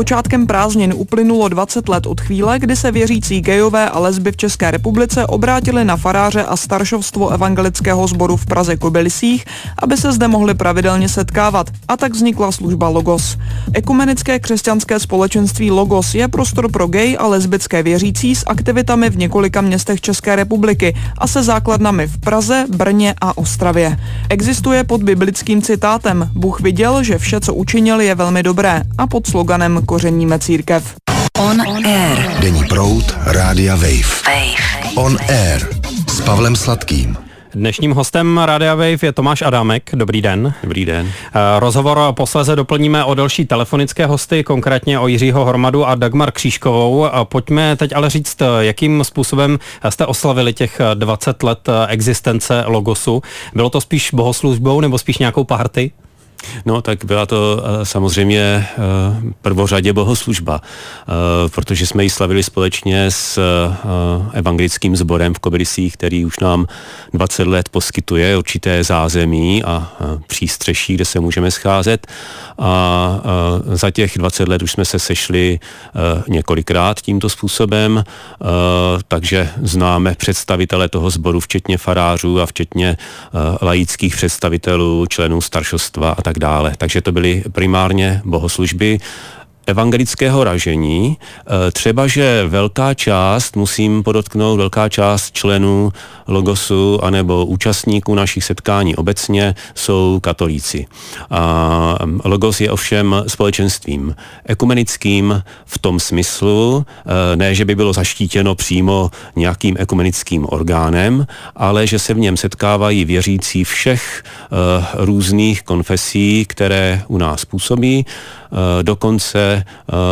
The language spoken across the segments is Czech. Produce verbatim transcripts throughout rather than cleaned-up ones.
Počátkem prázdnin uplynulo dvacet let od chvíle, kdy se věřící gejové a lesby v České republice obrátili na faráře a staršovstvo evangelického sboru v Praze Kobylisích, aby se zde mohli pravidelně setkávat, a tak vznikla služba Logos. Ekumenické křesťanské společenství Logos je prostor pro gay a lesbické věřící s aktivitami v několika městech České republiky a se základnami v Praze, Brně a Ostravě. Existuje pod biblickým citátem Bůh viděl, že vše, co učinil, je velmi dobré, a pod sloganem Kořeníme církev. On Air. Denní proud Rádia Wave. Wave. On Air s Pavlem Sladkým. Dnešním hostem Rádia Wave je Tomáš Adámek. Dobrý den. Dobrý den. Rozhovor posléze doplníme o další telefonické hosty, konkrétně o Jiřího Hormadu a Dagmar Křížkovou. Pojďme teď ale říct, jakým způsobem jste oslavili těch dvacet let existence Logosu. Bylo to spíš bohoslužbou nebo spíš nějakou party? No, tak byla to samozřejmě prvořadě bohoslužba, protože jsme ji slavili společně s evangelickým sborem v Kobylisích, který už nám dvacet let poskytuje určité zázemí a přístřeší, kde se můžeme scházet. A za těch dvacet let už jsme se sešli několikrát tímto způsobem, takže známe představitele toho sboru, včetně farářů a včetně laických představitelů, členů staršostva a tak dále. Takže to byly primárně bohoslužby evangelického ražení. Třeba, že velká část, musím podotknout, velká část členů Logosu anebo účastníků našich setkání obecně jsou katolíci. A Logos je ovšem společenstvím ekumenickým v tom smyslu, ne, že by bylo zaštítěno přímo nějakým ekumenickým orgánem, ale že se v něm setkávají věřící všech různých konfesí, které u nás působí. Dokonce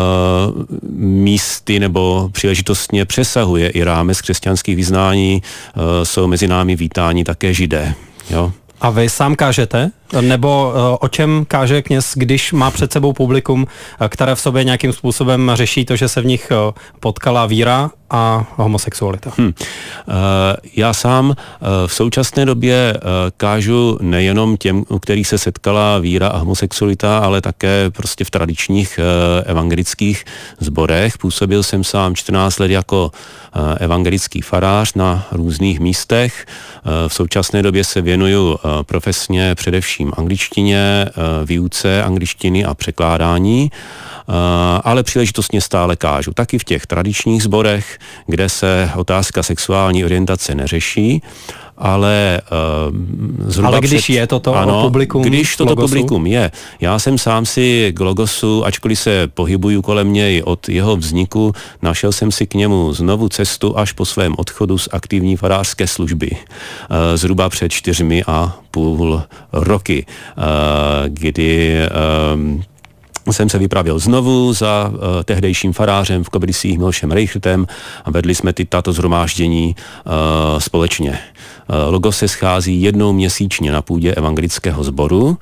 místy nebo příležitostně přesahuje i rámec křesťanských vyznání, jsou mezi námi vítáni také Židé. Jo? A vy sám kážete? Nebo o čem káže kněz, když má před sebou publikum, které v sobě nějakým způsobem řeší to, že se v nich potkala víra a homosexualita? Hmm. Já sám v současné době kážu nejenom těm, u kterých se setkala víra a homosexualita, ale také prostě v tradičních evangelických sborech. Působil jsem sám čtrnáct let jako evangelický farář na různých místech. V současné době se věnuju profesně především angličtině, výuce angličtiny a překládání, ale příležitostně stále kážu. Taky v těch tradičních sborech, kde se otázka sexuální orientace neřeší, ale uh, zhruba Ale když před, je toto ano, publikum když toto Logosu? publikum je. Já jsem sám si k Logosu, ačkoliv se pohybuju kolem něj od jeho vzniku, našel jsem si k němu znovu cestu až po svém odchodu z aktivní farářské služby. Uh, zhruba před čtyřmi a půl roky, uh, kdy uh, jsem se vypravil znovu za uh, tehdejším farářem v Kobylisích Milošem Reichertem a vedli jsme ty tato shromáždění uh, společně. Uh, Logos se schází jednou měsíčně na půdě evangelického sboru. Uh,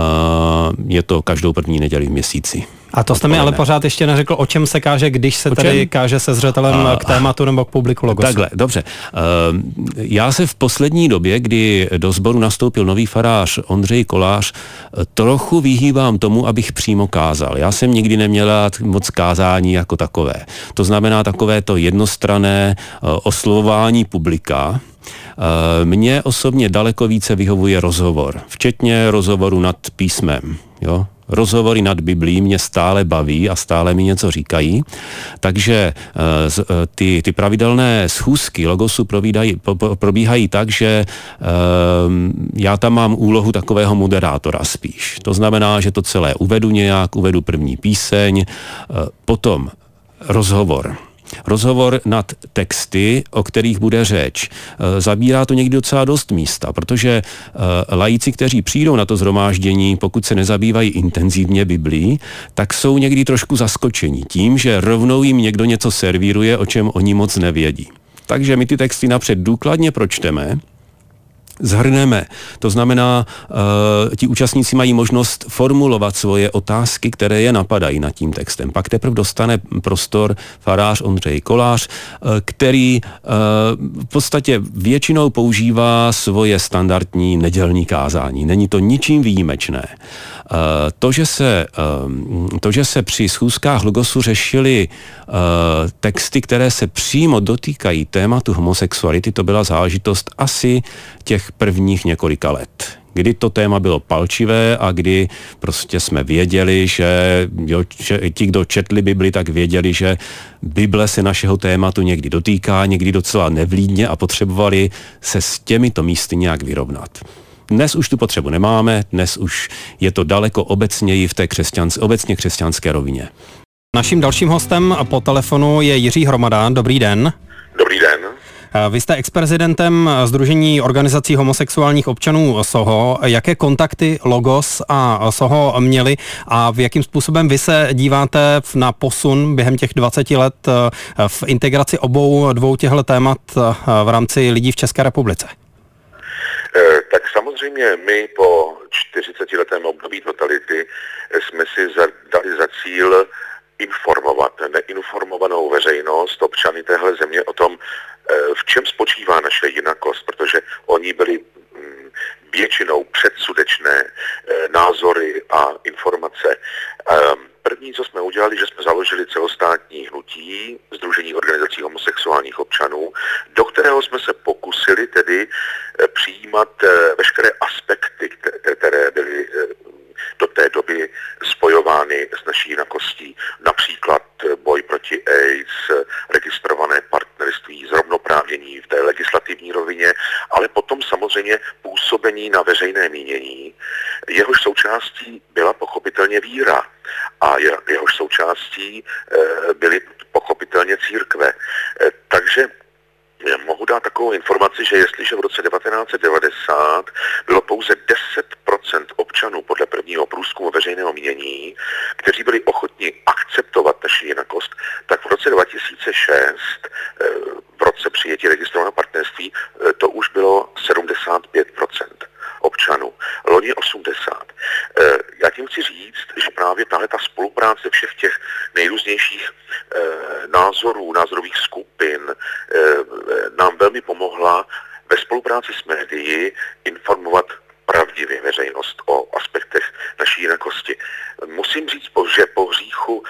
je to každou první neděli v měsíci. A to jste mi ale pořád ještě neřekl, o čem se káže, když se tady káže se zřetelem a, k tématu nebo k publiku Logosu. Takhle, dobře. Uh, já se v poslední době, kdy do sboru nastoupil nový farář Ondřej Kolář, trochu vyhýbám tomu, abych přímo kázal. Já jsem nikdy neměl moc kázání jako takové. To znamená takové to jednostranné uh, oslovování publika. Mně osobně daleko více vyhovuje rozhovor, včetně rozhovoru nad písmem. Jo? Rozhovory nad Biblií mě stále baví a stále mi něco říkají, takže ty, ty pravidelné schůzky Logosu probíhají, probíhají tak, že já tam mám úlohu takového moderátora spíš. To znamená, že to celé uvedu nějak, uvedu první píseň, potom rozhovor. Rozhovor nad texty, o kterých bude řeč. Zabírá to někdy docela dost místa, protože laici, kteří přijdou na to shromáždění, pokud se nezabývají intenzivně Biblií, tak jsou někdy trošku zaskočení tím, že rovnou jim někdo něco servíruje, o čem oni moc nevědí. Takže my ty texty napřed důkladně pročteme, zhrneme. To znamená, uh, ti účastníci mají možnost formulovat svoje otázky, které je napadají nad tím textem. Pak teprve dostane prostor farář Ondřej Kolář, uh, který uh, v podstatě většinou používá svoje standardní nedělní kázání. Není to ničím výjimečné. Uh, to, že se, uh, to, že se při schůzkách Logosu řešily uh, texty, které se přímo dotýkají tématu homosexuality, to byla záležitost asi těch prvních několika let, kdy to téma bylo palčivé a kdy prostě jsme věděli, že, jo, že ti, kdo četli Bibli, tak věděli, že Bible se našeho tématu někdy dotýká, někdy docela nevlídně a potřebovali se s těmito místy nějak vyrovnat. Dnes už tu potřebu nemáme, dnes už je to daleko obecněji v té křesťanské, obecně křesťanské rovině. Naším dalším hostem po telefonu je Jiří Hromada. Dobrý den. Dobrý den. Vy jste exprezidentem Sdružení organizací homosexuálních občanů SOHO. Jaké kontakty Logos a SOHO měli a v jakým způsobem vy se díváte na posun během těch dvaceti let v integraci obou dvou těchto témat v rámci lidí v České republice? Tak samozřejmě my po čtyřicetiletém období totality jsme si dali za cíl informovat neinformovanou veřejnost, občany téhle země o tom, v čem spočívá naše jinakost, protože oni byli většinou předsudečné názory a informace. První, co jsme udělali, že jsme založili celostátní hnutí Sdružení organizací homosexuálních občanů, do kterého jsme se pokusili tedy přijímat veškeré aspekty, které byly do té doby spojovány s naší jinakostí. Například boj proti AIDS, registrované partnerství, zrovnoprávnění v té legislativní rovině, ale potom samozřejmě působení na veřejné mínění. Jehož součástí byla pochopitelně víra a jehož součástí byly pochopitelně církve. Takže mohu dát takovou informaci, že jestliže v roce devatenáct set devadesát bylo pouze deset procent občanů podle prvního průzkumu veřejného mínění, kteří byli ochotni akceptovat naši jinakost, tak v roce dva tisíce šest, v roce přijetí registrovaného partnerství, to už bylo sedmdesát pět procent občanů. Loni osmdesát. Já tím chci říct, že právě tahle ta spolupráce všech těch nejrůznějších názorů, názorových skupin nám velmi pomohla ve spolupráci s médii informovat pravdivě veřejnost o aspektech naší jinakosti. Musím říct, že po hříchu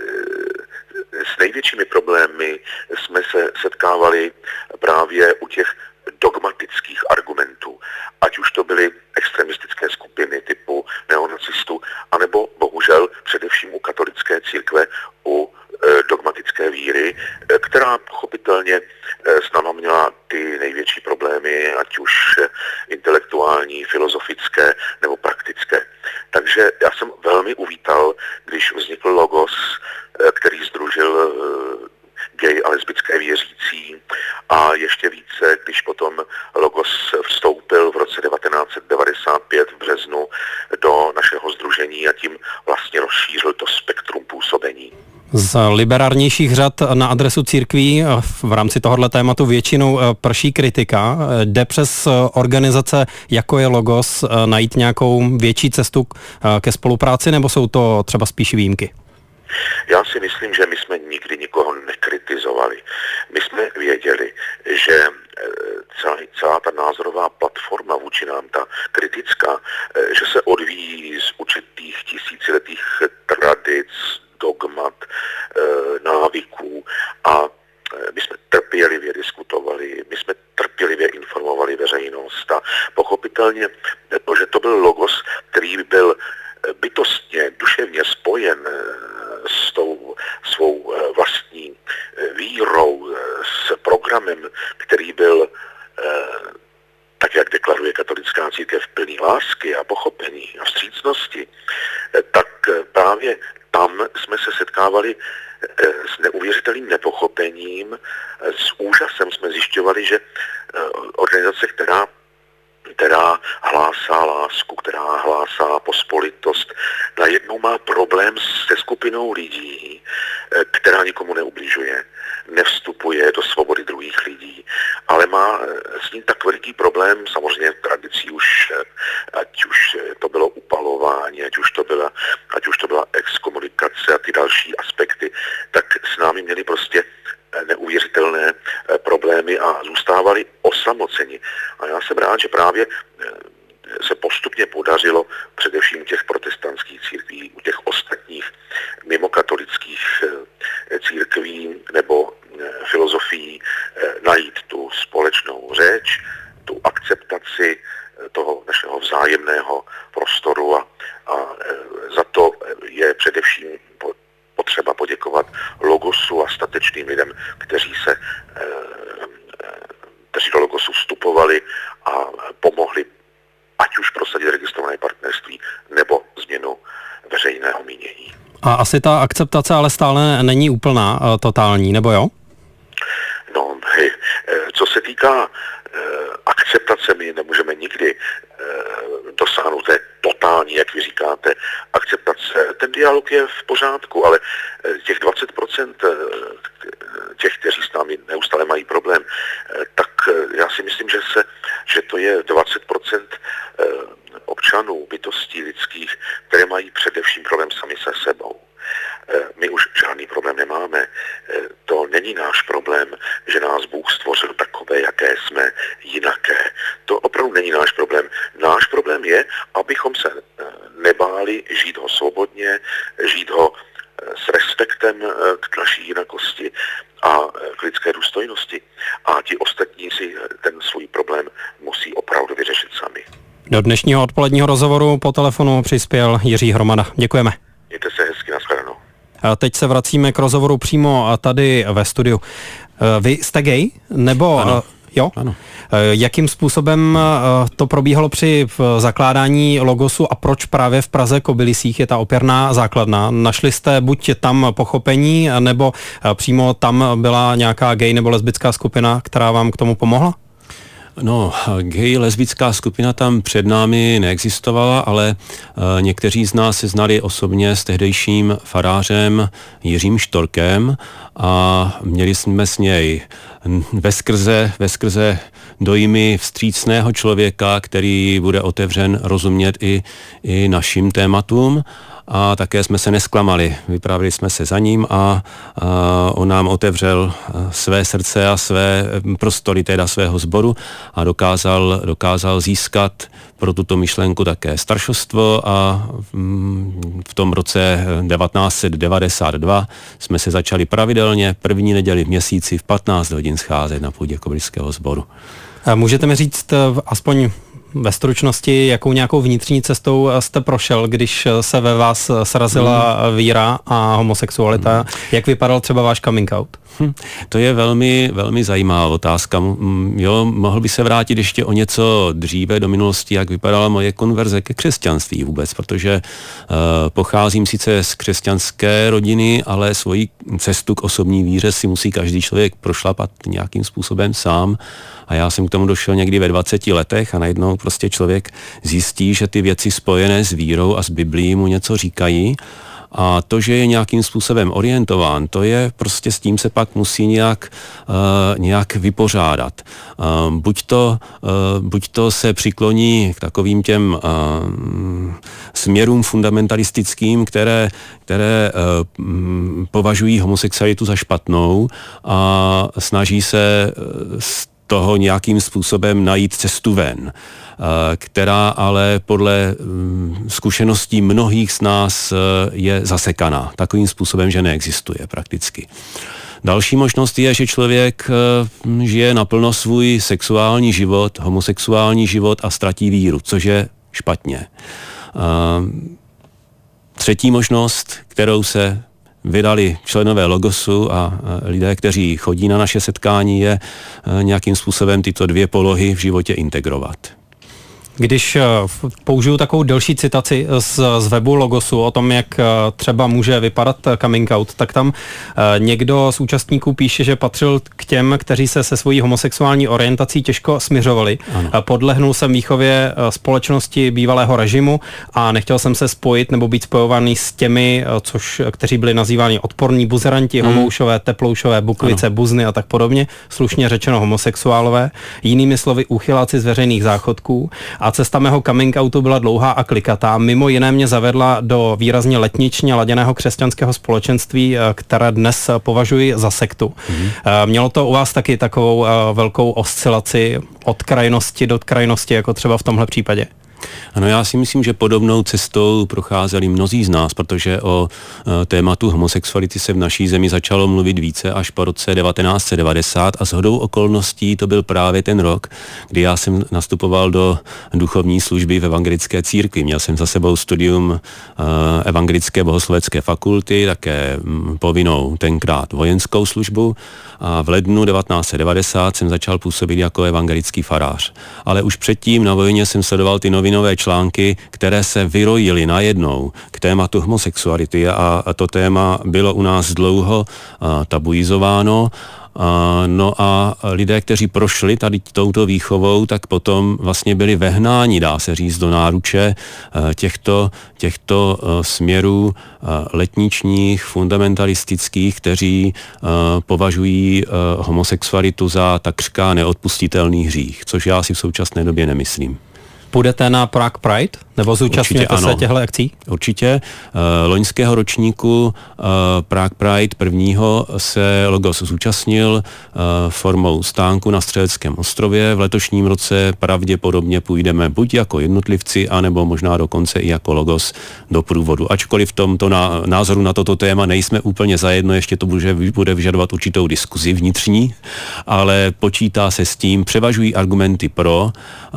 s největšími problémy jsme se setkávali právě u těch dogmatických argumentů, ať už to byly extremistické skupiny typu neonacistů, anebo bohužel především u katolické církve, u e, dogmatické víry, e, která pochopitelně e, s náma měla ty největší problémy, ať už intelektuální, filozofické nebo praktické. Takže já jsem velmi uvítal, když vznikl Logos, e, který sdružil e, gay a lesbické věřící a ještě více, když potom Logos vstoupil v roce devatenáct set devadesát pět v březnu do našeho sdružení a tím vlastně rozšířil to spektrum působení. Z liberárnějších řad na adresu církví v rámci tohoto tématu většinou prší kritika. Jde přes organizace, jako je Logos, najít nějakou větší cestu ke spolupráci, nebo jsou to třeba spíš výjimky? Já si myslím, že my jsme nikdy nikoho nekritizovali. My jsme věděli, že celá, celá ta názorová platforma vůči nám, ta kritická, že se odvíjí z určitých tisíciletých tradic, dogmat, návyků a my jsme trpělivě diskutovali, my jsme trpělivě informovali veřejnost a pochopitelně to, že to byl Logos, který byl bytostně, duševně spojen s tou svou vlastní vírou, s programem, který byl, tak jak deklaruje katolická církev, plný lásky a pochopení a vstřícnosti, tak právě tam jsme se setkávali s neuvěřitelným nepochopením, s úžasem jsme zjišťovali, že organizace, která která hlásá lásku, která hlásá pospolitost, najednou má problém se skupinou lidí, která nikomu neubližuje, nevstupuje do svobody druhých lidí ale má s ním tak veliký problém, samozřejmě tradicí už, ať už to bylo upalování, ať už to byla, ať už to byla exkomunikace a ty další aspekty, tak s námi měli prostě neuvěřitelné problémy a zůstávali osamoceni. A já jsem rád, že právě se postupně podařilo především u těch protestantských církví, u těch ostatních mimokatolických církví nebo filozofií najít tu společnou řeč, tu akceptaci toho našeho vzájemného prostoru a, a za to je především potřeba poděkovat Logosu a statečným lidem, kteří se kteří do Logosu vstupovali a pomohli ať už prosadit registrované partnerství nebo změnu veřejného mínění. A asi ta akceptace ale stále není úplná, totální, nebo jo? No, hej, co se týká akceptace, my nemůžeme nikdy dosáhnout té totální, jak vy říkáte, akceptace. Ten dialog je v pořádku, ale těch dvacet procent těch, kteří s námi neustále mají problém, tak já si myslím, že, se, že to je dvacet procent občanů, bytostí lidských, které mají především problém sami se sebou. My už žádný problém nemáme. To není náš problém, že nás Bůh stvořil takové, jaké jsme, jinaké. To opravdu není náš problém. Náš problém je, abychom se nebáli žít ho svobodně, žít ho s respektem k naší jinakosti a k lidské důstojnosti. A ti ostatní si ten svůj problém musí opravdu vyřešit sami. Do dnešního odpoledního rozhovoru po telefonu přispěl Jiří Hromada. Děkujeme. Mějte se hezky, nashledanou. A teď se vracíme k rozhovoru přímo tady ve studiu. Vy jste gay? Nebo... Ano. Jo? Ano. Jakým způsobem to probíhalo při zakládání Logosu a proč právě v Praze Kobylisích je ta opěrná základna? Našli jste buď tam pochopení, nebo přímo tam byla nějaká gay nebo lesbická skupina, která vám k tomu pomohla? No, gay lesbická skupina tam před námi neexistovala, ale e, někteří z nás se znali osobně s tehdejším farářem Jiřím Štorkem a měli jsme s něj veskrze, veskrze dojmy vstřícného člověka, který bude otevřen rozumět i, i našim tématům. A také jsme se nesklamali. Vypravili jsme se za ním a, a on nám otevřel své srdce a své prostory, teda svého sboru a dokázal, dokázal získat pro tuto myšlenku také staršovstvo a v tom roce devatenáct set devadesát dva jsme se začali pravidelně první neděli v měsíci v patnáct hodin scházet na půdě Kobyliského sboru. Můžete mi říct aspoň ve stručnosti, jakou nějakou vnitřní cestou jste prošel, když se ve vás srazila hmm. víra a homosexualita? Hmm. Jak vypadal třeba váš coming out? Hm, to je velmi, velmi zajímavá otázka. Jo, mohl by se vrátit ještě o něco dříve do minulosti, jak vypadala moje konverze ke křesťanství vůbec, protože uh, pocházím sice z křesťanské rodiny, ale svoji cestu k osobní víře si musí každý člověk prošlapat nějakým způsobem sám. A já jsem k tomu došel někdy ve dvaceti letech a najednou prostě člověk zjistí, že ty věci spojené s vírou a s Biblií mu něco říkají. A to, že je nějakým způsobem orientován, to je prostě s tím se pak musí nějak, uh, nějak vypořádat. Uh, buď, to, uh, buď to se přikloní k takovým těm uh, směrům fundamentalistickým, které, které uh, považují homosexualitu za špatnou a snaží se uh, toho nějakým způsobem najít cestu ven, která ale podle zkušeností mnohých z nás je zasekaná takovým způsobem, že neexistuje prakticky. Další možnost je, že člověk žije naplno svůj sexuální život, homosexuální život a ztratí víru, což je špatně. Třetí možnost, kterou se vydali členové Logosu a lidé, kteří chodí na naše setkání, je nějakým způsobem tyto dvě polohy v životě integrovat. Když použiju takovou delší citaci z, z webu Logosu o tom, jak třeba může vypadat coming out, tak tam někdo z účastníků píše, že patřil k těm, kteří se se svojí homosexuální orientací těžko smiřovali. Ano. Podlehnul jsem výchově společnosti bývalého režimu a nechtěl jsem se spojit nebo být spojovaný s těmi, což, kteří byli nazýváni odporní buzeranti, hmm. homoušové, teploušové, bukvice, ano. buzny a tak podobně, slušně řečeno homosexuálové, jinými slovy úchyláci z veřejných záchodků. A cesta mého coming outu byla dlouhá a klikatá. Mimo jiné mě zavedla do výrazně letničně laděného křesťanského společenství, které dnes považuji za sektu. Mm-hmm. Mělo to u vás taky takovou velkou oscilaci od krajnosti do krajnosti, jako třeba v tomhle případě? Ano, já si myslím, že podobnou cestou procházeli mnozí z nás, protože o e, tématu homosexuality se v naší zemi začalo mluvit více až po roce devatenáct set devadesát a shodou okolností to byl právě ten rok, kdy já jsem nastupoval do duchovní služby v evangelické církvi. Měl jsem za sebou studium e, evangelické bohoslovecké fakulty, také m, povinnou tenkrát vojenskou službu a v lednu devatenáct set devadesát jsem začal působit jako evangelický farář. Ale už předtím na vojně jsem sledoval ty noviny nové články, které se vyrojily najednou k tématu homosexuality a, a to téma bylo u nás dlouho a, tabuizováno. A, no a lidé, kteří prošli tady touto výchovou, tak potom vlastně byli vehnáni, dá se říct, do náruče těchto, těchto směrů letničních, fundamentalistických, kteří považují homosexualitu za takřka neodpustitelný hřích, což já si v současné době nemyslím. Půjdete na Prague Pride? Nebo zúčastňujete se těchto akcí? Určitě. Uh, loňského ročníku uh, Prague Pride prvního se Logos zúčastnil uh, formou stánku na Střeleckém ostrově. V letošním roce pravděpodobně půjdeme buď jako jednotlivci, anebo možná dokonce i jako Logos do průvodu. Ačkoliv v tomto ná, názoru na toto téma nejsme úplně zajedno, ještě to bude, bude vyžadovat určitou diskuzi vnitřní, ale počítá se s tím, převažují argumenty pro, uh,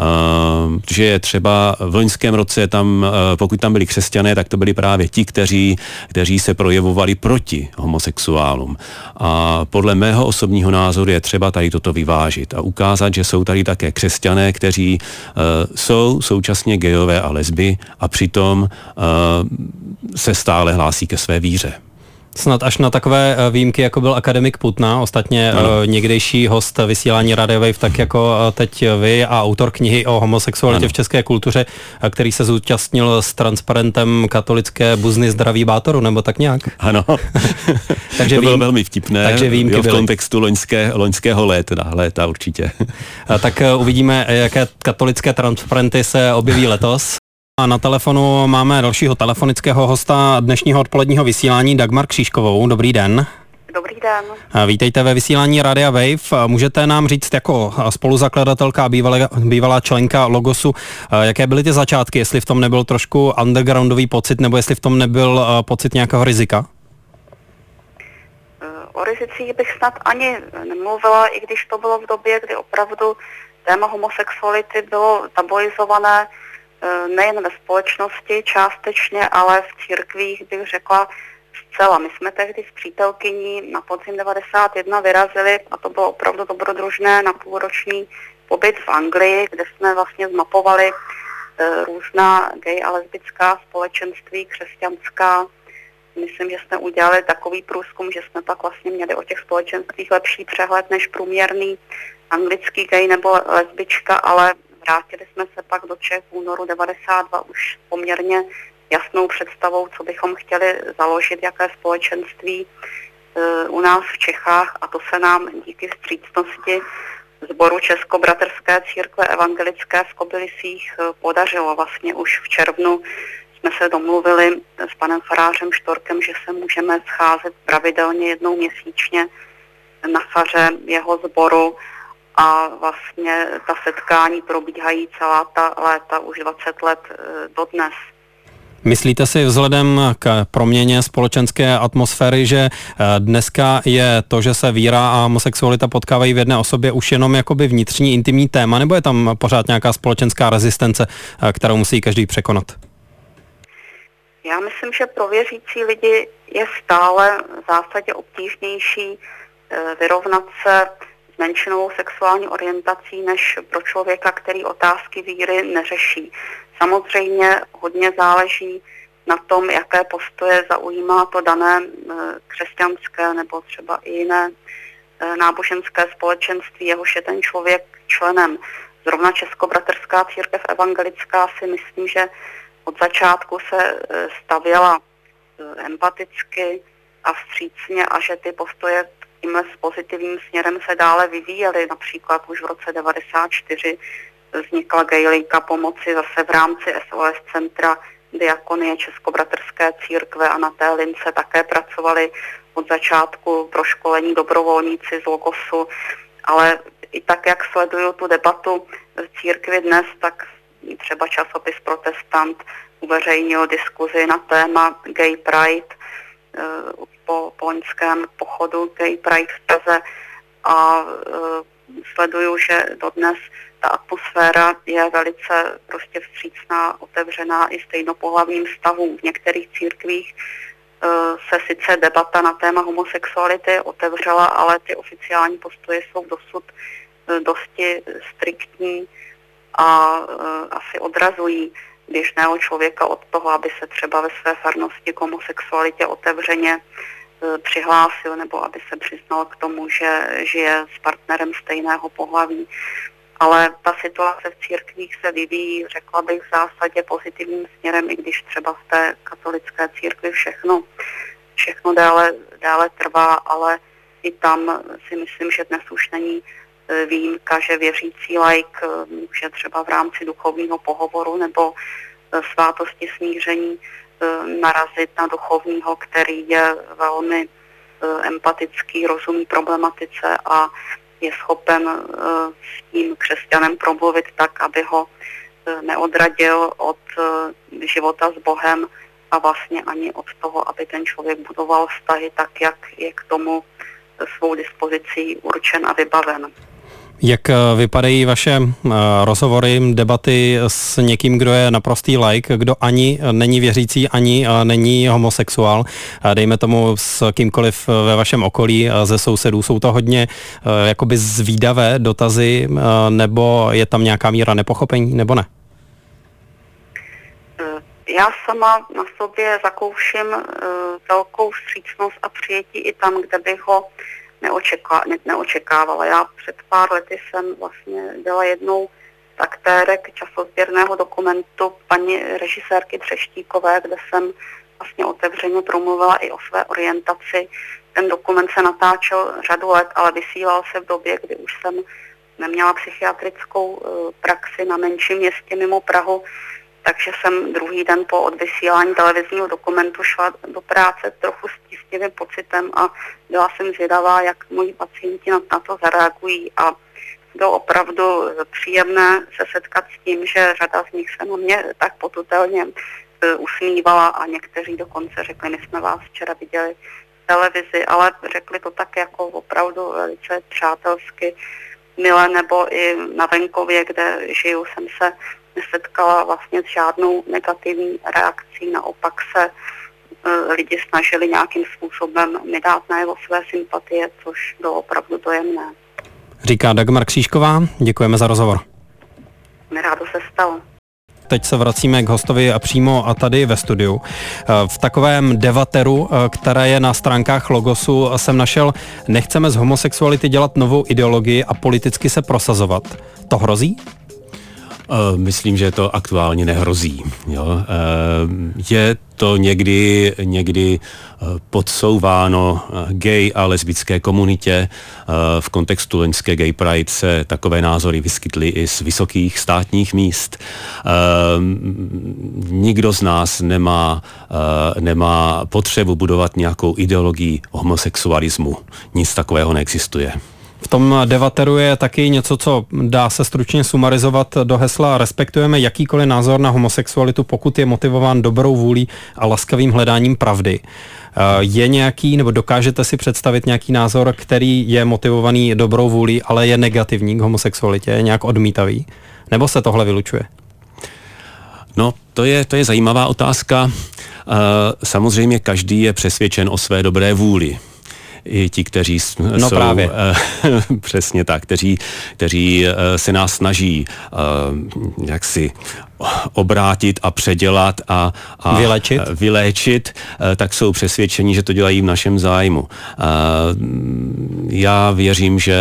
že je třeba v loňském roce tam, pokud tam byli křesťané, tak to byli právě ti, kteří, kteří se projevovali proti homosexuálům. A podle mého osobního názoru je třeba tady toto vyvážit a ukázat, že jsou tady také křesťané, kteří uh, jsou současně gejové a lesby a přitom uh, se stále hlásí ke své víře. Snad až na takové výjimky, jako byl akademik Putna, ostatně ano. někdejší host vysílání Radio Wave, tak jako teď vy a autor knihy o homosexualitě ano. v české kultuře, který se zúčastnil s transparentem katolické buzny Zdraví Bátoru, nebo tak nějak? Ano, takže to bylo vím, velmi vtipné, takže výjimky jo, v byly. kontextu loňské, loňského léta, léta určitě. A tak uvidíme, jaké katolické transparenty se objeví letos. A na telefonu máme dalšího telefonického hosta dnešního odpoledního vysílání, Dagmar Křížkovou. Dobrý den. Dobrý den. Vítejte ve vysílání Radia Wave. Můžete nám říct jako spoluzakladatelka a bývalá, bývalá členka Logosu, jaké byly ty začátky, jestli v tom nebyl trošku undergroundový pocit, nebo jestli v tom nebyl pocit nějakého rizika? O rizicích bych snad ani nemluvila, i když to bylo v době, kdy opravdu téma homosexuality bylo tabuizované nejen ve společnosti částečně, ale v církvích bych řekla zcela. My jsme tehdy s přítelkyní na podzim devadesát jedna vyrazili a to bylo opravdu dobrodružné na půlroční pobyt v Anglii, kde jsme vlastně zmapovali různá gay a lesbická společenství, křesťanská. Myslím, že jsme udělali takový průzkum, že jsme pak vlastně měli o těch společenstvích lepší přehled než průměrný anglický gay nebo lesbička, ale vrátili jsme se pak do Čech v únoru devadesát dva už s poměrně jasnou představou, co bychom chtěli založit, jaké společenství e, u nás v Čechách, a to se nám díky vstřícnosti sboru Českobratrské církve evangelické v Kobylisích e, podařilo. Vlastně už v červnu jsme se domluvili s panem farářem Štorkem, že se můžeme scházet pravidelně jednou měsíčně na faře jeho sboru. A vlastně ta setkání probíhají celá ta léta, už dvacet let dodnes. Myslíte si vzhledem k proměně společenské atmosféry, že dneska je to, že se víra a homosexualita potkávají v jedné osobě, už jenom jakoby vnitřní intimní téma, nebo je tam pořád nějaká společenská rezistence, kterou musí každý překonat? Já myslím, že pro věřící lidi je stále v zásadě obtížnější vyrovnat se s menšinovou sexuální orientací než pro člověka, který otázky víry neřeší. Samozřejmě hodně záleží na tom, jaké postoje zaujímá to dané křesťanské nebo třeba i jiné náboženské společenství, jehož je ten člověk členem. Zrovna Českobratrská církev evangelická si myslím, že od začátku se stavěla empaticky a vstřícně a že ty postoje tímhle s pozitivním směrem se dále vyvíjely. Například už v roce devadesát čtyři vznikla Gay Liga pomoci zase v rámci S O S centra Diakonie Českobratrské církve a na té lince také pracovali od začátku pro školení dobrovolníci z Logosu, ale i tak, jak sleduju tu debatu v církvi dnes, tak třeba časopis Protestant uveřejnil diskuzi na téma Gay Pride po, po loňském pochodu Gay Pride v Praze a sleduju, že dodnes ta atmosféra je velice prostě vstřícná, otevřená i stejnopohlavním vztahům. V některých církvích se sice debata na téma homosexuality otevřela, ale ty oficiální postoje jsou dosud dosti striktní a asi odrazují běžného člověka od toho, aby se třeba ve své farnosti k homosexualitě otevřeně přihlásil nebo aby se přiznal k tomu, že žije s partnerem stejného pohlaví. Ale ta situace v církvích se vyvíjí, řekla bych, v zásadě pozitivním směrem, i když třeba v té katolické církvi všechno, všechno dále, dále trvá, ale i tam si myslím, že dnes už není výjimka, že věřící laik může třeba v rámci duchovního pohovoru nebo svátosti smíření narazit na duchovního, který je velmi empatický, rozumí problematice a je schopen s tím křesťanem promluvit tak, aby ho neodradil od života s Bohem a vlastně ani od toho, aby ten člověk budoval vztahy tak, jak je k tomu svou dispozicí určen a vybaven. Jak vypadají vaše rozhovory, debaty s někým, kdo je naprostý laik, kdo ani není věřící, ani není homosexuál, dejme tomu s kýmkoliv ve vašem okolí, ze sousedů? Jsou to hodně jakoby zvídavé dotazy, nebo je tam nějaká míra nepochopení, nebo ne? Já sama na sobě zakouším velkou vstřícnost a přijetí i tam, kde bych ho Neočeká, ne, neočekávala. Já před pár lety jsem vlastně byla jednou z aktérek časozběrného dokumentu paní režisérky Třeštíkové, kde jsem vlastně otevřeně promluvila i o své orientaci. Ten dokument se natáčel řadu let, ale vysílal se v době, kdy už jsem neměla psychiatrickou praxi na menším městě mimo Prahu, takže jsem druhý den po odvysílání televizního dokumentu šla do práce trochu s tísnivým pocitem a byla jsem zvědavá, jak moji pacienti na, na to zareagují a bylo opravdu příjemné se setkat s tím, že řada z nich se na mě tak potutelně uh, usmívala a někteří dokonce řekli, my jsme vás včera viděli v televizi, ale řekli to tak jako opravdu velice přátelsky, milé, nebo i na venkově, kde žiju, jsem se nesetkala vlastně s žádnou negativní reakcí, naopak se e, lidi snažili nějakým způsobem mi dát najevo své sympatie, což bylo opravdu dojemné. Říká Dagmar Křížková, děkujeme za rozhovor. Mi rádo se stalo. Teď se vracíme k hostovi a přímo a tady ve studiu. V takovém devateru, které je na stránkách Logosu, jsem našel: nechceme z homosexuality dělat novou ideologii a politicky se prosazovat. To hrozí? Myslím, že to aktuálně nehrozí. Jo. Je to někdy, někdy podsouváno gay a lesbické komunitě. V kontextu loňské Gay Pride se takové názory vyskytly i z vysokých státních míst. Nikdo z nás nemá, nemá potřebu budovat nějakou ideologii homosexualismu. Nic takového neexistuje. V tom devateru je taky něco, co dá se stručně sumarizovat do hesla: respektujeme jakýkoliv názor na homosexualitu, pokud je motivován dobrou vůlí a laskavým hledáním pravdy. Je nějaký, nebo dokážete si představit nějaký názor, který je motivovaný dobrou vůlí, ale je negativní k homosexualitě, je nějak odmítavý? Nebo se tohle vylučuje? No, to je, to je zajímavá otázka. Samozřejmě každý je přesvědčen o své dobré vůli. i ti, kteří no jsou právě. přesně tak, kteří, kteří se nás snaží jaksi obrátit a předělat a, a vyléčit. vyléčit, tak jsou přesvědčeni, že to dělají v našem zájmu. Já věřím, že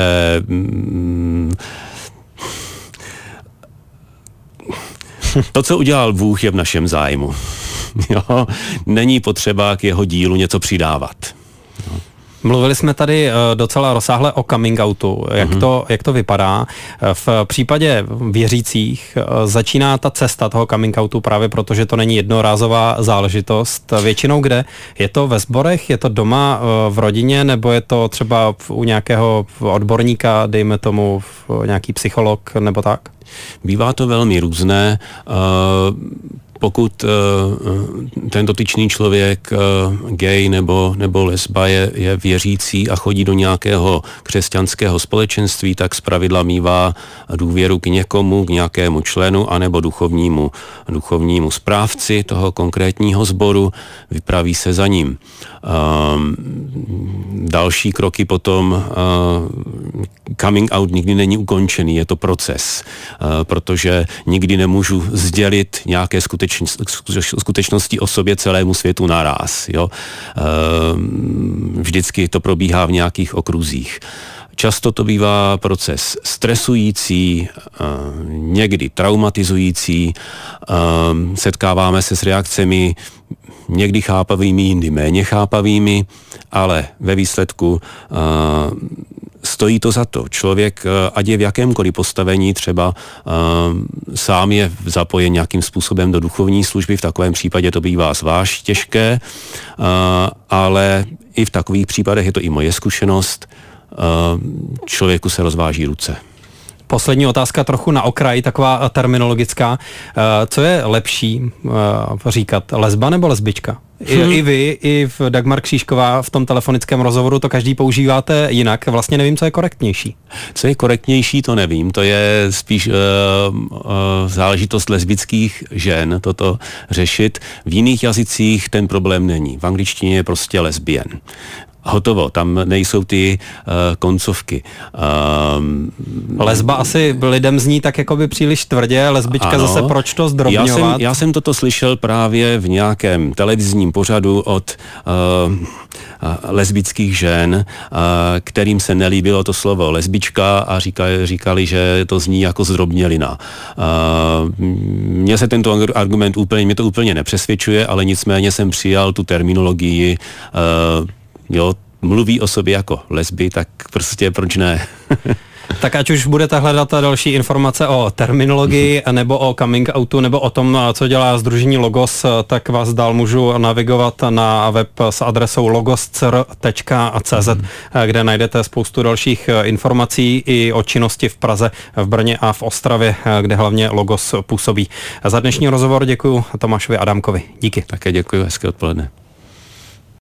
to, co udělal Bůh, je v našem zájmu. Jo? Není potřeba k jeho dílu něco přidávat. Jo? Mluvili jsme tady docela rozsáhle o coming outu. Jak, mm-hmm. to, jak to vypadá? V případě věřících začíná ta cesta toho coming outu právě proto, že to není jednorázová záležitost. Většinou kde? Je to ve sborech, je to doma v rodině, nebo je to třeba u nějakého odborníka, dejme tomu nějaký psycholog nebo tak? Bývá to velmi různé. Pokud uh, ten dotyčný člověk, uh, gay nebo, nebo lesba je, je věřící a chodí do nějakého křesťanského společenství, tak zpravidla mívá důvěru k někomu, k nějakému členu anebo duchovnímu, duchovnímu správci toho konkrétního sboru, vypraví se za ním. Uh, další kroky potom, uh, coming out nikdy není ukončený, je to proces, uh, protože nikdy nemůžu sdělit nějaké skutečnosti skutečnosti o sobě celému světu naráz. Jo? Vždycky to probíhá v nějakých okruzích. Často to bývá proces stresující, někdy traumatizující, setkáváme se s reakcemi někdy chápavými, jindy méně chápavými, ale ve výsledku stojí to za to. Člověk, ať je v jakémkoliv postavení, třeba uh, sám je zapojen nějakým způsobem do duchovní služby, v takovém případě to bývá zvlášť těžké, uh, ale i v takových případech je to i moje zkušenost, uh, člověku se rozváží ruce. Poslední otázka trochu na okraj, taková terminologická. Co je lepší říkat, lesba nebo lesbička? I, hmm. I vy, i v Dagmar Křížková v tom telefonickém rozhovoru to každý používáte jinak. Vlastně nevím, co je korektnější. Co je korektnější, to nevím. To je spíš uh, uh, záležitost lesbických žen toto řešit. V jiných jazycích ten problém není. V angličtině je prostě lesbien. Hotovo, tam nejsou ty uh, koncovky. Um, Lesba asi lidem zní tak jakoby příliš tvrdě, lesbička ano, zase proč to zdrobňovat? Já jsem, já jsem toto slyšel právě v nějakém televizním pořadu od uh, uh, lesbických žen, uh, kterým se nelíbilo to slovo lesbička a říkali, říkali, že to zní jako zdrobnělina. Uh, mně se tento argument úplně, mě to úplně nepřesvědčuje, ale nicméně jsem přijal tu terminologii uh, jo, mluví o sobě jako lesby, tak prostě proč ne? Tak ať už budete hledat další informace o terminologii, nebo o coming outu, nebo o tom, co dělá sdružení Logos, tak vás dál můžu navigovat na web s adresou logos tečka cé zet, kde najdete spoustu dalších informací i o činnosti v Praze, v Brně a v Ostravě, kde hlavně Logos působí. Za dnešní rozhovor děkuji Tomášovi Adámkovi. Díky. Také děkuji, hezké odpoledne.